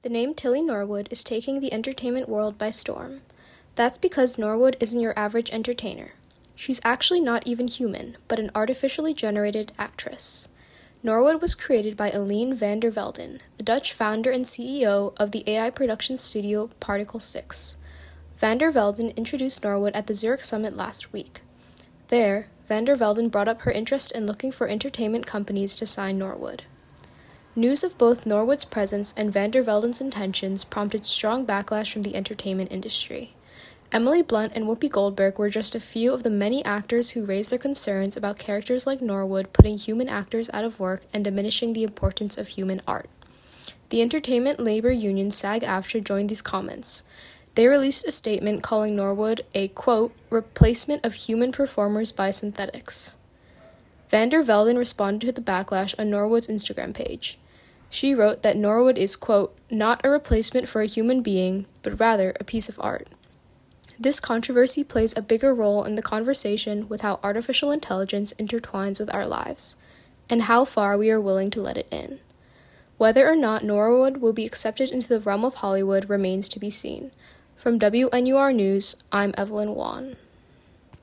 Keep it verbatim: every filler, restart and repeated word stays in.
The name Tilly Norwood is taking the entertainment world by storm. That's because Norwood isn't your average entertainer. She's actually not even human, but an artificially generated actress. Norwood was created by Aline van der Velden, the Dutch founder and C E O of the A I production studio Particle six. Van der Velden introduced Norwood at the Zurich Summit last week. There, van der Velden brought up her interest in looking for entertainment companies to sign Norwood. News of both Norwood's presence and van der Velden's intentions prompted strong backlash from the entertainment industry. Emily Blunt and Whoopi Goldberg were just a few of the many actors who raised their concerns about characters like Norwood putting human actors out of work and diminishing the importance of human art. The entertainment labor union SAG-AFTRA joined these comments. They released a statement calling Norwood a, quote, replacement of human performers by synthetics. Van der Velden responded to the backlash on Norwood's Instagram page. She wrote that Norwood is, quote, not a replacement for a human being, but rather a piece of art. This controversy plays a bigger role in the conversation with how artificial intelligence intertwines with our lives, and how far we are willing to let it in. Whether or not Norwood will be accepted into the realm of Hollywood remains to be seen. From W N U R News, I'm Evelyn Wan.